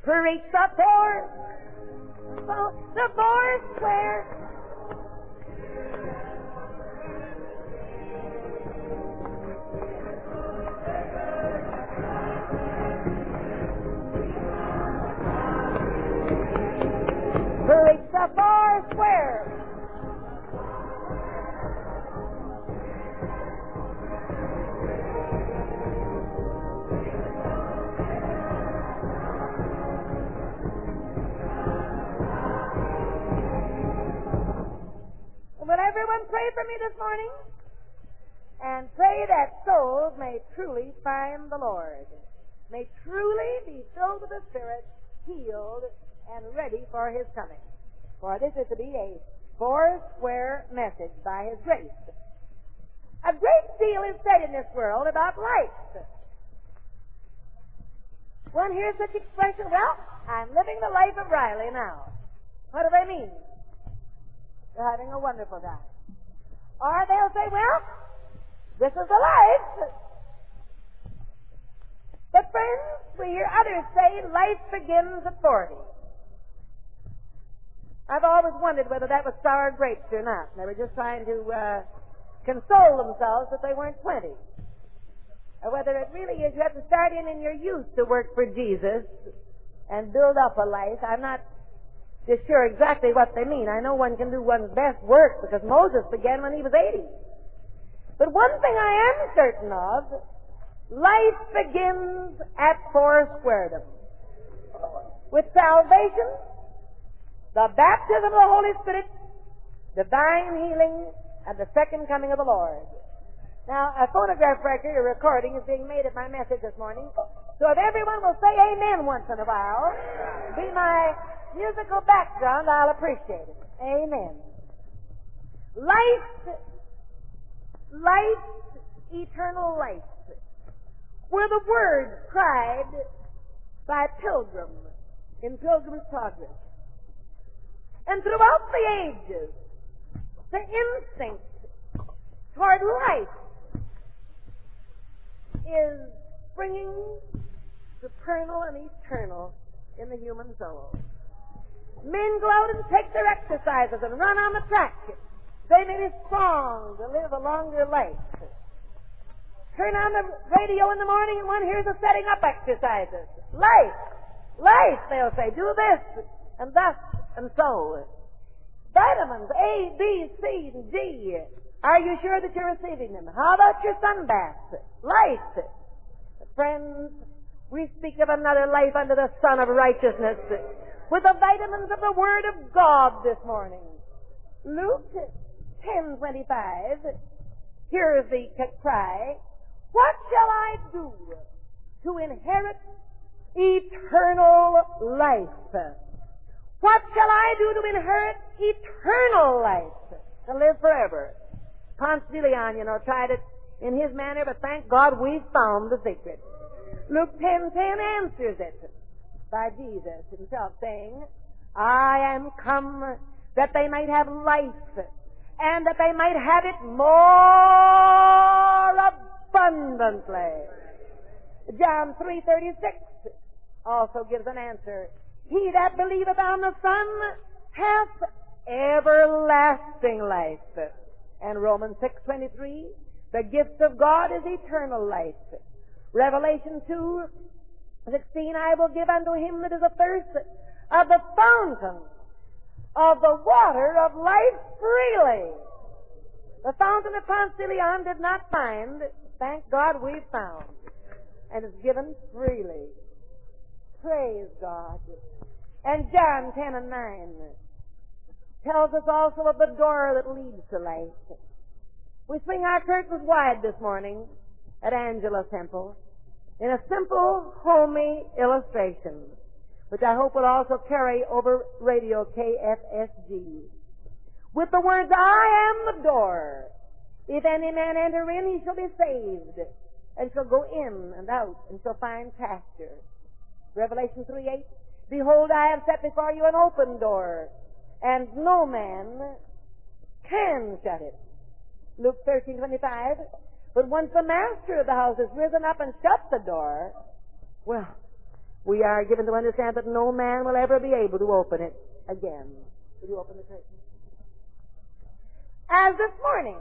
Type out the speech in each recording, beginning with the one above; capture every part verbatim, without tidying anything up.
Preach the four, the four square. Preach the four square. Will everyone pray for me this morning? And pray that souls may truly find the Lord. May truly be filled with the Spirit, healed, and ready for His coming. For this is to be a four-square message by His grace. A great deal is said in this world about life. One hears such expression, well, I'm living the life of Riley now. What do they mean? They're having a wonderful time. Or they'll say, well, this is the life. But friends, we hear others say life begins at forty. I've always wondered whether that was sour grapes or not. They were just trying to uh, console themselves that they weren't twenty. Or whether it really is you have to start in in your youth to work for Jesus and build up a life. I'm not just sure exactly what they mean. I know one can do one's best work because Moses began when he was eighty. But one thing I am certain of, life begins at foursquaredom. With salvation, the baptism of the Holy Spirit, divine healing, and the second coming of the Lord. Now, a phonograph record, a recording, is being made of my message this morning. So if everyone will say amen once in a while, be my musical background, I'll appreciate it. Amen. Life, life, eternal life, were the words cried by Pilgrim in Pilgrim's Progress. And throughout the ages, the instinct toward life is bringing supernal and eternal in the human soul. Men go out and take their exercises and run on the track. They may be strong to live a longer life. Turn on the radio in the morning and one hears the setting up exercises. Life, life, they'll say, do this and thus and so. Vitamins A, B, C, and D. Are you sure that you're receiving them? How about your sunbaths? Life. Friends, we speak of another life under the sun of righteousness with the vitamins of the Word of God this morning. Luke ten twenty-five. Here is the cry. What shall I do to inherit eternal life? What shall I do to inherit eternal life? To live forever. Ponce de Leon, you know, tried it in his manner, but thank God we've found the secret. Luke ten ten answers it by Jesus himself, saying, I am come that they might have life, and that they might have it more abundantly. John three thirty-six also gives an answer. He that believeth on the Son hath everlasting life. And Romans six twenty-three, the gift of God is eternal life. Revelation two sixteen, I will give unto him that is athirst of the fountain of the water of life freely. The fountain of Ponce de Leon did not find. Thank God we've found. And it's given freely. Praise God. And John ten and nine tells us also of the door that leads to life. We swing our curtains wide this morning at Angela's Temple in a simple, homey illustration, which I hope will also carry over radio K F S G. With the words, I am the door. If any man enter in, he shall be saved, and shall go in and out, and shall find pasture. Revelation three eight, behold, I have set before you an open door, and no man can shut it. Luke thirteen twenty-five, but once the master of the house has risen up and shut the door, well, we are given to understand that no man will ever be able to open it again. Will you open the curtain? As this morning,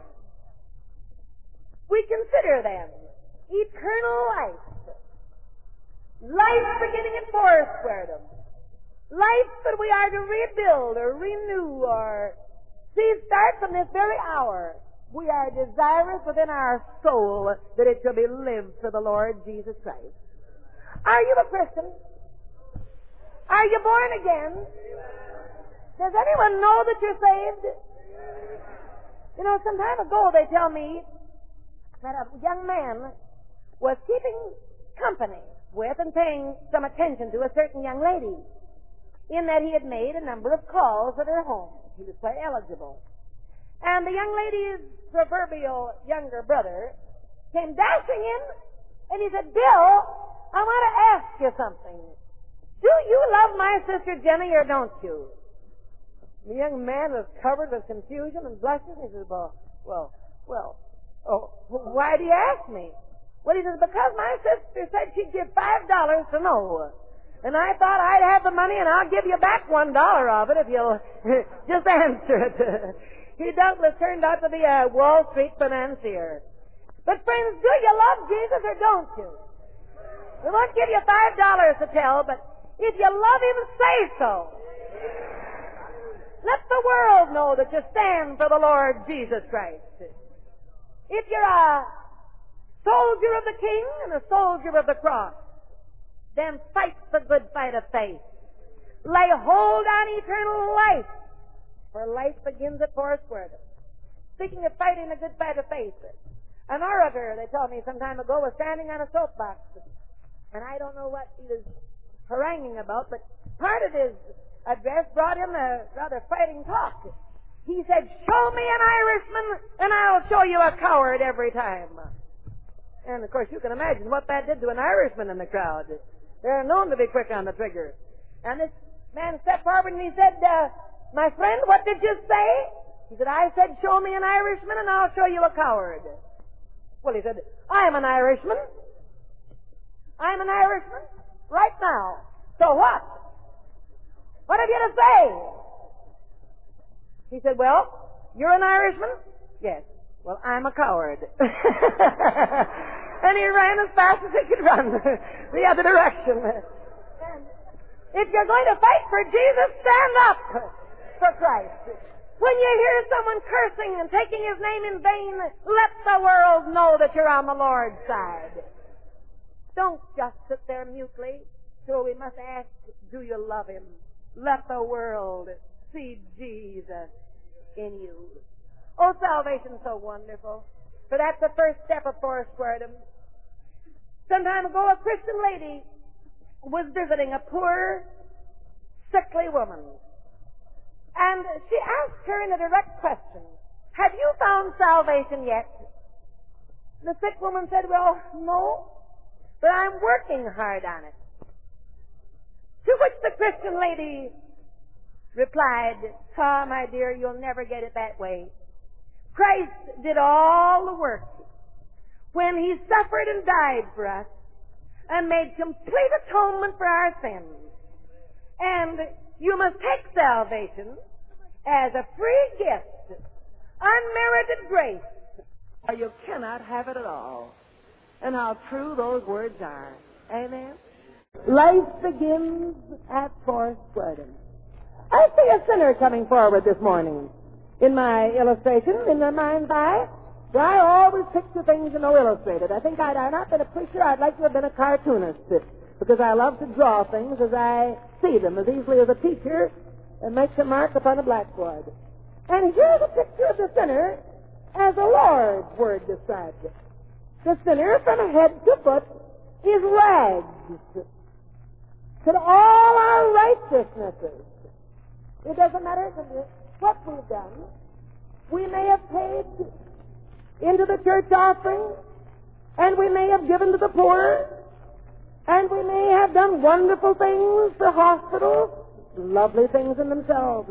we consider then eternal life. Life beginning at Foursquaredom. Life that we are to rebuild or renew or see start from this very hour. We are desirous within our soul that it shall be lived for the Lord Jesus Christ. Are you a Christian? Are you born again? Does anyone know that you're saved? You know, some time ago they tell me that a young man was keeping company with and paying some attention to a certain young lady, in that he had made a number of calls at her home. He was quite eligible. And the young lady's proverbial younger brother came dashing in, and he said, Bill, I want to ask you something. Do you love my sister Jenny or don't you? The young man was covered with confusion and blushes. He said, well, well, well, oh, why do you ask me? Well, he says, because my sister said she'd give five dollars to know. And I thought I'd have the money and I'll give you back one dollar of it if you'll just answer it. He doubtless turned out to be a Wall Street financier. But friends, do you love Jesus or don't you? We won't give you five dollars to tell, but if you love him, say so. Let the world know that you stand for the Lord Jesus Christ. If you're a soldier of the King and a soldier of the cross, then fight the good fight of faith. Lay hold on eternal life, for life begins at Foursquaredom. Speaking of fighting the good fight of faith, an orator, they told me some time ago, was standing on a soapbox, and I don't know what he was haranguing about, but part of his address brought him a rather fighting talk. He said, show me an Irishman, and I'll show you a coward every time. And, of course, you can imagine what that did to an Irishman in the crowd. They're known to be quick on the trigger. And this man stepped forward and he said, uh, my friend, what did you say? He said, I said, show me an Irishman and I'll show you a coward. Well, he said, I am an Irishman. I'm an Irishman right now. So what? What have you to say? He said, well, you're an Irishman? Yes. Well, I'm a coward. And he ran as fast as he could run the other direction. And if you're going to fight for Jesus, stand up for Christ. When you hear someone cursing and taking his name in vain, let the world know that you're on the Lord's side. Don't just sit there mutely. So we must ask, do you love him? Let the world see Jesus in you. Oh, salvation's so wonderful. For that's the first step of Foursquaredom. Some time ago, a Christian lady was visiting a poor, sickly woman. And she asked her in a direct question, have you found salvation yet? The sick woman said, well, no, but I'm working hard on it. To which the Christian lady replied, ah, my dear, you'll never get it that way. Christ did all the work when he suffered and died for us and made complete atonement for our sins. And you must take salvation as a free gift, unmerited grace, or you cannot have it at all. And how true those words are. Amen? Life begins at Foursquaredom. I see a sinner coming forward this morning. In my illustration, in my mind's eye, I always picture things, you know, illustrated. I think I'd, I'd not been a preacher, I'd like to have been a cartoonist, because I love to draw things as I see them, as easily as a teacher makes a mark upon a blackboard. And here's a picture of the sinner as the Lord's word describes it. The sinner, from head to foot, is rags to all our righteousnesses. It doesn't matter what we've done. We may have paid into the church offering, and we may have given to the poor, and we may have done wonderful things for hospitals, lovely things in themselves.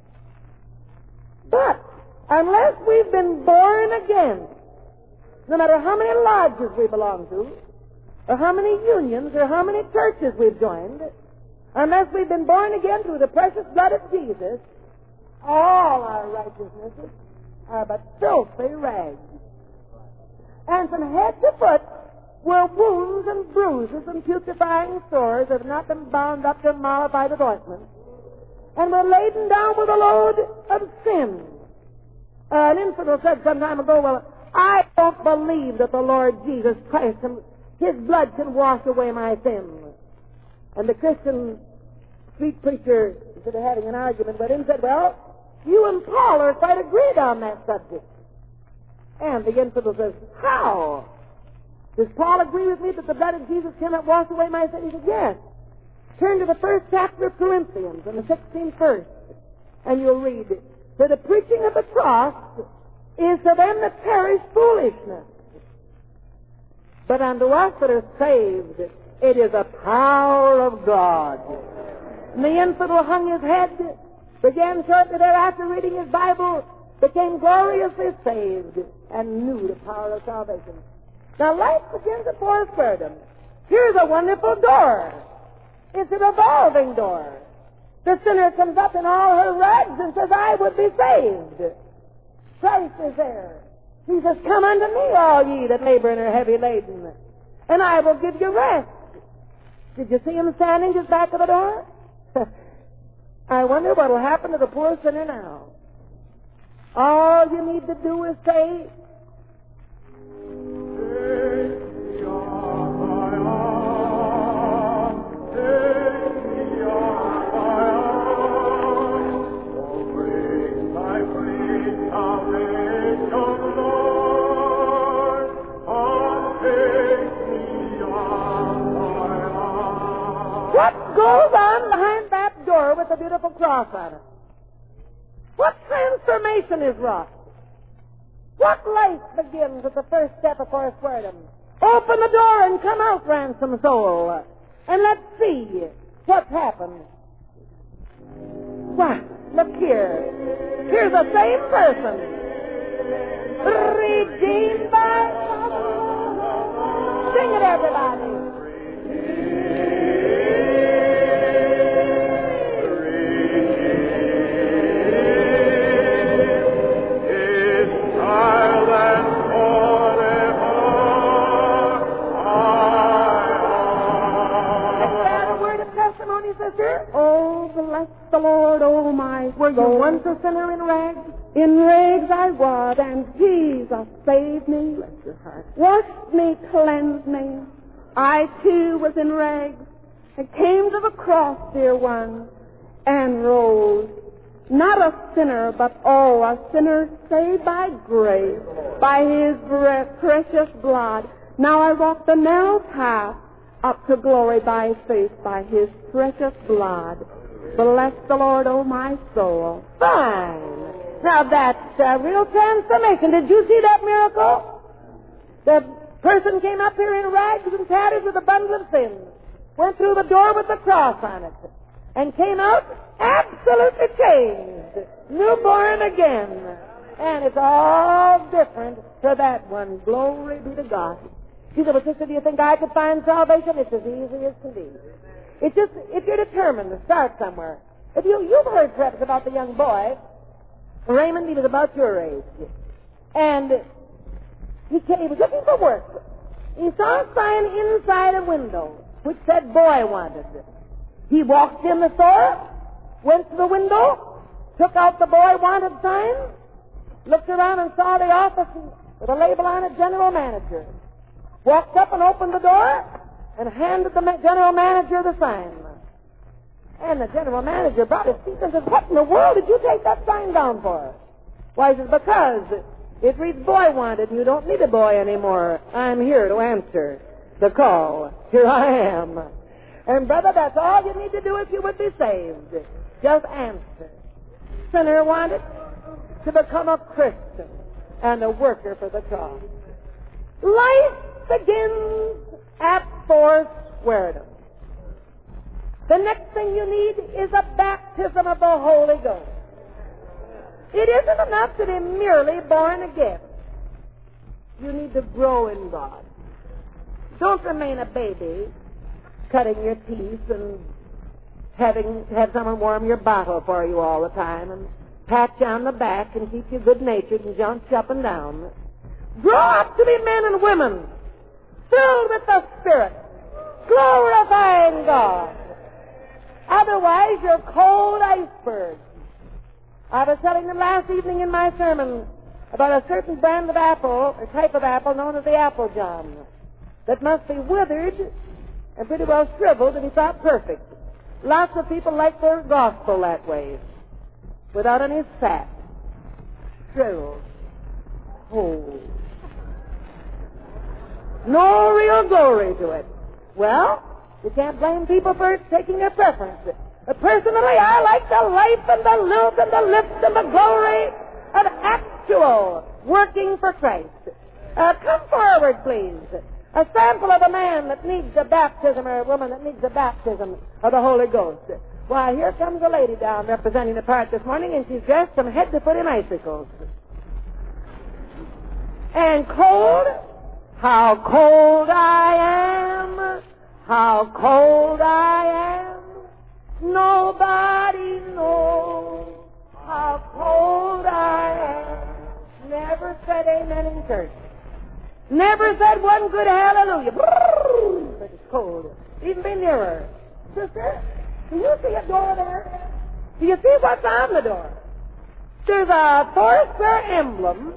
But unless we've been born again, no matter how many lodges we belong to, or how many unions, or how many churches we've joined, unless we've been born again through the precious blood of Jesus, all our righteousnesses are but filthy rags. And from head to foot were wounds and bruises and putrefying sores that have not been bound up to mollified with ointment, and were laden down with a load of sin. Uh, an infidel said some time ago, well, I don't believe that the Lord Jesus Christ, can, His blood can wash away my sins. And the Christian street preacher, instead of having an argument with him, said, well, you and Paul are quite agreed on that subject. And the infidel says, how? Does Paul agree with me that the blood of Jesus cannot wash away my sins? He said, yes. Turn to the first chapter of Corinthians and the sixteenth verse, and you'll read it. For the preaching of the cross is to them that perish foolishness, but unto us that are saved it is a power of God. And the infidel hung his head, began shortly thereafter reading his Bible, became gloriously saved, and knew the power of salvation. Now life begins at Foursquaredom. Here's a wonderful door. It's a revolving door. The sinner comes up in all her rags and says, I would be saved. Christ is there. He says, come unto me, all ye that labor and are heavy laden, and I will give you rest. Did you see him standing just back of the door? I wonder what will happen to the poor sinner now. All you need to do is say, what goes on behind that door with the beautiful cross on it? What transformation is wrought? What life begins at the first step of Foursquaredom? Open the door and come out, ransomed soul, and let's see what's happened. Why, look here. Here's the same person. Redeemed by love. Sing it, everybody. Oh, bless the Lord, oh my soul. Were you once a sinner in rags? In rags I was, and Jesus saved me. Bless your heart. Washed me, cleansed me. I too was in rags. I came to the cross, dear one, and rose. Not a sinner, but oh, a sinner saved by grace, by His precious blood. Now I walk the narrow path up to glory by faith, by His precious blood. Bless the Lord, oh my soul. Fine. Now that's a real transformation. Did you see that miracle? The person came up here in rags and tatters with a bundle of sins, went through the door with the cross on it, and came out absolutely changed, newborn again. And it's all different for that one. Glory be to God. You say, well, sister, do you think I could find salvation? It's as easy as can be. It's just, if you're determined to start somewhere. If you, you've heard perhaps about the young boy, Raymond, he was about your age. And he, came, he was looking for work. He saw a sign inside a window which said boy wanted. He walked in the store, went to the window, took out the boy wanted sign, looked around and saw the office with a label on it, general manager. Walked up and opened the door and handed the general manager the sign. And the general manager brought his teeth and said, what in the world did you take that sign down for? Why, he says, because it reads boy wanted and you don't need a boy anymore. I'm here to answer the call. Here I am. And brother, that's all you need to do if you would be saved. Just answer. Sinner wanted to become a Christian and a worker for the cross. Life begins at Foursquaredom. The next thing you need is a baptism of the Holy Ghost. It isn't enough to be merely born again. You need to grow in God. Don't remain a baby, cutting your teeth and having have someone warm your bottle for you all the time and pat you on the back and keep you good-natured and jump you up and down. Grow up to be men and women filled with the Spirit, glorifying God. Otherwise, you're cold icebergs. I was telling them last evening in my sermon about a certain brand of apple, a type of apple known as the apple john, that must be withered and pretty well shriveled to be thought perfect. Lots of people like their gospel that way, without any fat, shriveled, whole. No real glory to it. Well, you can't blame people for taking their preference. But personally, I like the life and the lilt and the lift and the glory of actual working for Christ. Uh, come forward, please. A sample of a man that needs a baptism or a woman that needs a baptism of the Holy Ghost. Why, here comes a lady down representing the part this morning, and she's dressed from head to foot in icicles. And cold? How cold I am! How cold I am! Nobody knows how cold I am. Never said amen in church. Never said one good hallelujah. But it's cold. Even be nearer. Sister, do you see a door there? Do you see what's on the door? There's a four-square emblem,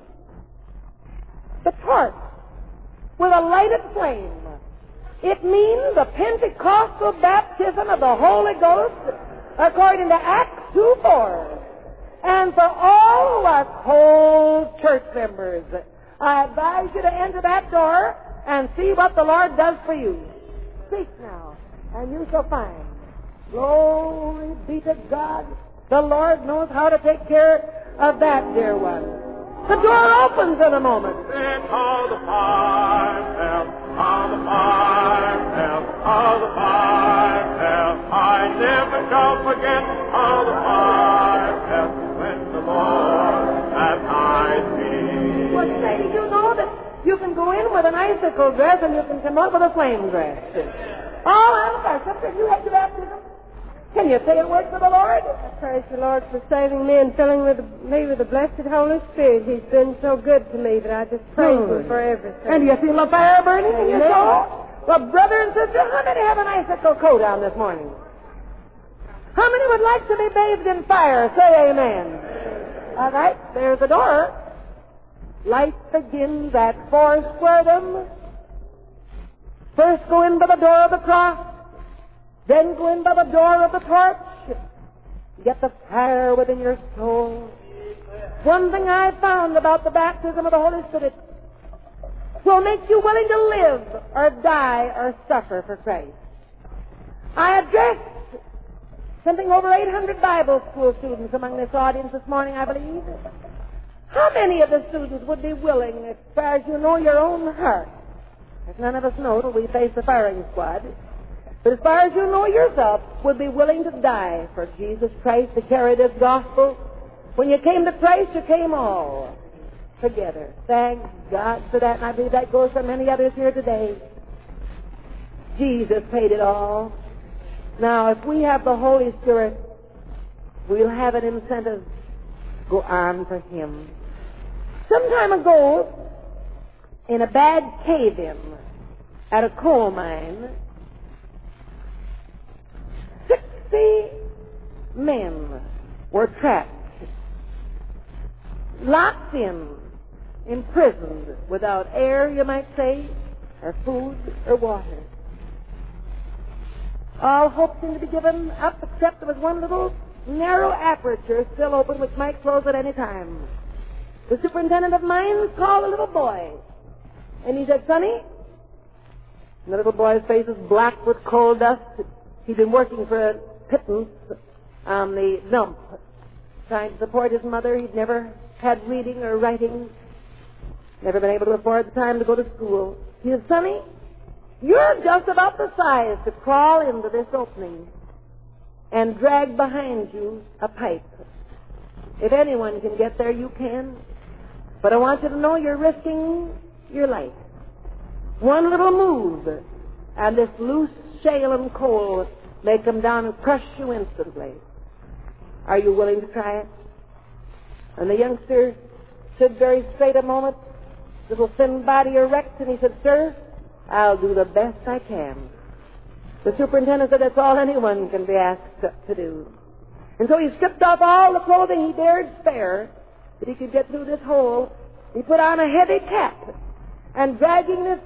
the torch, with a lighted flame. It means the Pentecostal baptism of the Holy Ghost according to Acts two four. And for all of us whole church members, I advise you to enter that door and see what the Lord does for you. Speak now, and you shall find. Glory be to God. The Lord knows how to take care of that dear one. The door opens in a moment. It's all the fire, all the fire, all the fire. I never shall forget all the fire when the Lord baptized me. Well, say, you know that you can go in with an icicle dress and you can come out with a flame dress. All out of our sister, you have the baptism. Can you say a word for the Lord? I praise the Lord for saving me and filling with me with the blessed Holy Spirit. He's been so good to me that I just praise Good. Him for everything. And do you feel a fire burning in your No. soul? Well, brother and sister, how many have an icicle coat on this morning? How many would like to be bathed in fire? Say amen. All right, there's the door. Life begins at four square. First go in by the door of the cross. Then go in by the door of the torch. Get the fire within your soul. One thing I found about the baptism of the Holy Spirit will make you willing to live or die or suffer for Christ. I addressed something over eight hundred Bible school students among this audience this morning, I believe. How many of the students would be willing, as far as you know your own heart, as none of us know till we face the firing squad, but as far as you know yourself, would be willing to die for Jesus Christ to carry this gospel? When you came to Christ, you came all together. Thank God for that, and I believe that goes for many others here today. Jesus paid it all. Now, if we have the Holy Spirit, we'll have an incentive to go on for Him. Some time ago, in a bad cave-in at a coal mine, sixty men were trapped, locked in, imprisoned, without air, you might say, or food, or water. All hope seemed to be given up, except there was one little narrow aperture still open which might close at any time. The superintendent of mines called a little boy, and he said, "Sonny," and the little boy's face was black with coal dust. He'd been working for a pittance on the dump, trying to support his mother. He'd never had reading or writing, never been able to afford the time to go to school. He said, "Sonny, you're just about the size to crawl into this opening and drag behind you a pipe. If anyone can get there, you can. But I want you to know you're risking your life. One little move, and this loose shale and coal may come down and crush you instantly. Are you willing to try it? And the youngster stood very straight a moment, little thin body erect, and he said, "Sir, I'll do the best I can." The superintendent said, "That's all anyone can be asked to do." And so he stripped off all the clothing he dared spare that he could get through this hole. He put on a heavy cap, and dragging this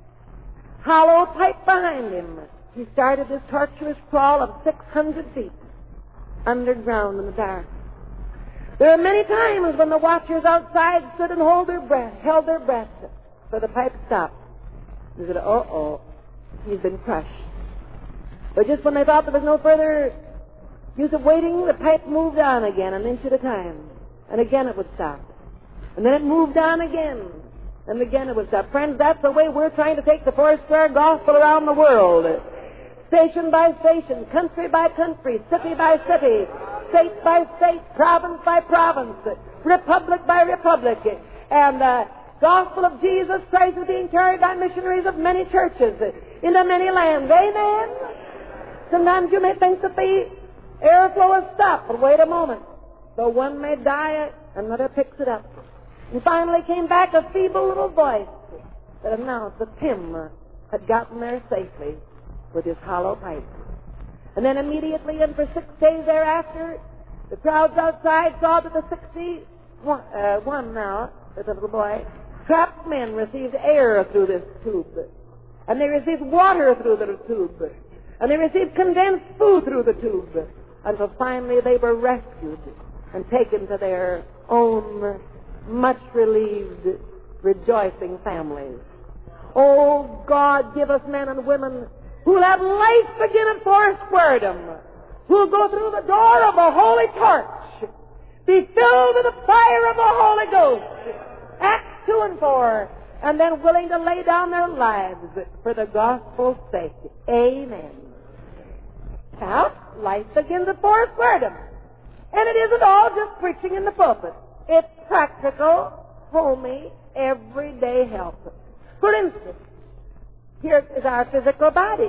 hollow pipe behind him, he started this tortuous crawl of six hundred feet underground in the dark. There are many times when the watchers outside stood and hold their breath, held their breath, so the pipe stopped. They said, "Uh-oh, he's been crushed." But just when they thought there was no further use of waiting, the pipe moved on again, an inch at a time. And again it would stop. And then it moved on again. And again it would stop. Friends, that's the way we're trying to take the Foursquare gospel around the world. Station by station, country by country, city by city, state by state, province by province, republic by republic. And the gospel of Jesus Christ is being carried by missionaries of many churches into many lands. Amen? Sometimes you may think that the airflow has stopped, but wait a moment. Though one may die, another picks it up. And finally came back a feeble little voice that announced that Tim had gotten there safely with his hollow pipe. And then immediately and for six days thereafter, the crowds outside saw that the sixty-one uh, one now, the little boy, trapped men received air through this tube. And they received water through the tube. And they received condensed food through the tube. Until finally they were rescued and taken to their own much relieved, rejoicing families. Oh, God, give us men and women who'll have life begin at Foursquaredom, who'll go through the door of the Holy Torch, be filled with the fire of the Holy Ghost, Acts two and four, and then willing to lay down their lives for the gospel's sake. Amen. Now, life begins at Foursquaredom. And it isn't all just preaching in the pulpit. It's practical, homey, everyday help. For instance, here is our physical body.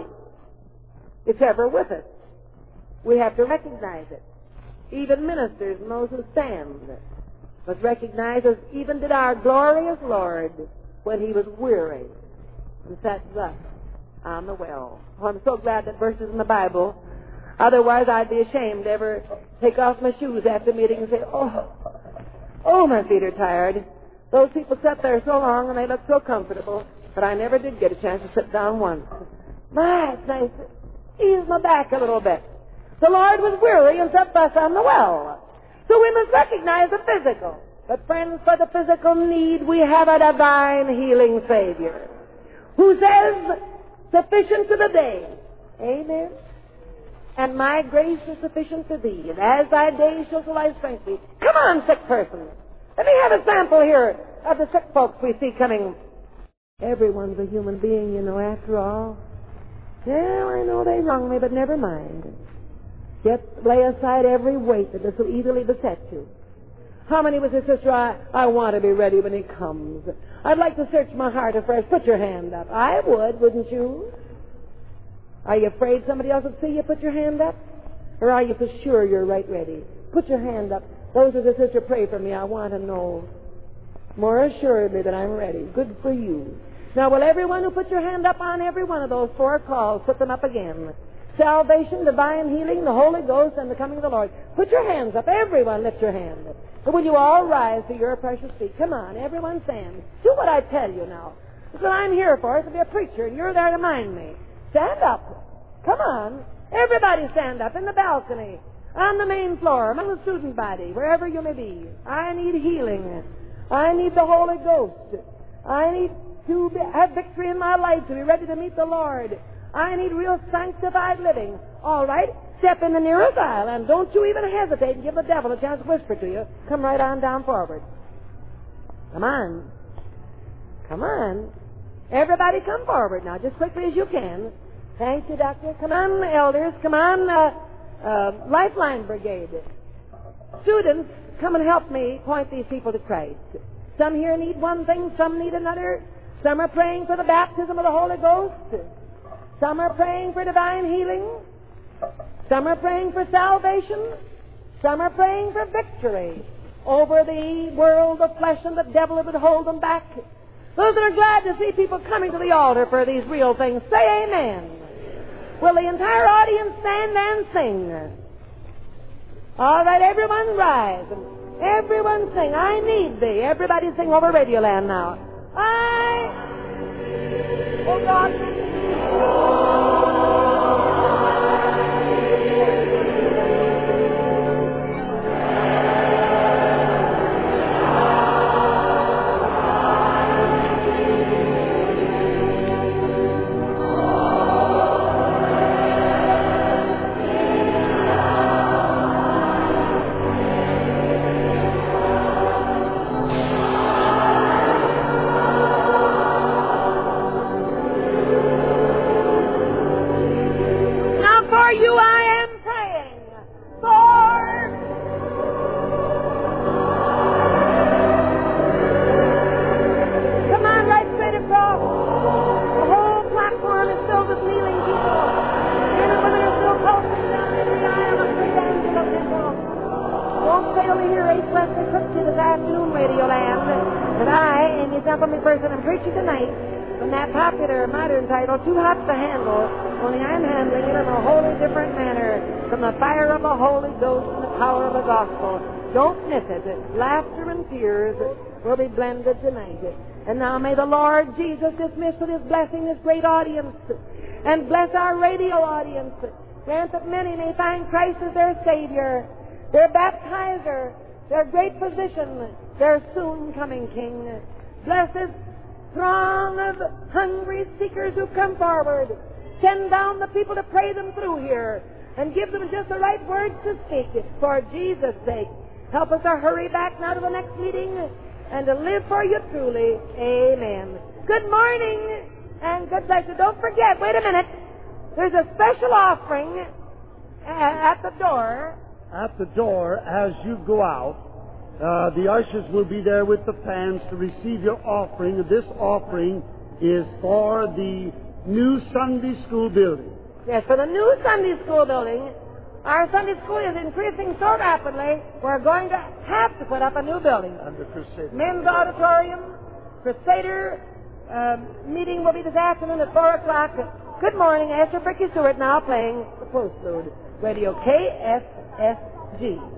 It's ever with us. We have to recognize it. Even ministers, Moses stand, was recognized as even did our glorious Lord when he was weary and sat thus on the well. Oh, I'm so glad that verses in the Bible. Otherwise, I'd be ashamed to ever take off my shoes after meeting and say, oh, oh, my feet are tired. Those people sat there so long and they looked so comfortable, but I never did get a chance to sit down once. My, it's nice to ease my back a little bit. The Lord was weary and sat thus on the well. So we must recognize the physical. But friends, for the physical need, we have a divine healing Savior who says, sufficient to the day. Amen. And my grace is sufficient for thee, and as thy days shall supply strength thee. Come on, sick person. Let me have a sample here of the sick folks we see coming. Everyone's a human being, you know, after all. Yeah, I know they wrong me, but never mind. Yet lay aside every weight that does so easily beset you. How many was it, sister? I, I want to be ready when he comes. I'd like to search my heart afresh. Put your hand up. I would, wouldn't you? Are you afraid somebody else will see you put your hand up? Or are you for sure you're right ready? Put your hand up. Those who say, sister, pray for me. I want to know more assuredly that I'm ready. Good for you. Now, will everyone who put your hand up on every one of those four calls put them up again? Salvation, divine healing, the Holy Ghost, and the coming of the Lord. Put your hands up. Everyone lift your hand. But will you all rise to your precious feet? Come on, everyone stand. Do what I tell you now. That's what I'm here for, is to be a preacher, and you're there to mind me. Stand up. Come on. Everybody stand up in the balcony, on the main floor, among the student body, wherever you may be. I need healing. I need the Holy Ghost. I need to be, have victory in my life, to be ready to meet the Lord. I need real sanctified living. All right, step in the nearest aisle, and don't you even hesitate and give the devil a chance to whisper to you. Come right on down forward. Come on. Come on. Everybody come forward now, just quickly as you can. Thank you, Doctor. Come on, elders. Come on, uh, uh, Lifeline Brigade. Students, come and help me point these people to Christ. Some here need one thing, some need another. Some are praying for the baptism of the Holy Ghost. Some are praying for divine healing. Some are praying for salvation. Some are praying for victory over the world of flesh and the devil that would hold them back. Those that are glad to see people coming to the altar for these real things, say amen. Will the entire audience stand and sing? All right, everyone rise. Everyone sing. I need thee. Everybody sing over Radioland now. I... Oh, God. Too hot to handle, only I'm handling it in a wholly different manner from the fire of the Holy Ghost and the power of the gospel. Don't miss it. Laughter and tears will be blended tonight. And now may the Lord Jesus dismiss with His blessing this great audience and bless our radio audience. Grant that many may find Christ as their Savior, their baptizer, their great physician, their soon coming King. Bless this throng of hungry seekers who come forward. Send down the people to pray them through here and give them just the right words to speak for Jesus' sake. Help us to hurry back now to the next meeting and to live for you truly. Amen. Good morning and good pleasure. Don't forget, wait a minute. There's a special offering at the door. At the door as you go out. Uh, the ushers will be there with the fans to receive your offering. This offering is for the new Sunday school building. Yes, for the new Sunday school building. Our Sunday school is increasing so rapidly, we're going to have to put up a new building. And the Crusader. Men's auditorium, Crusader uh, meeting will be this afternoon at four o'clock. Good morning, Esther Fricky Stewart now playing the postlude. Radio K S S G.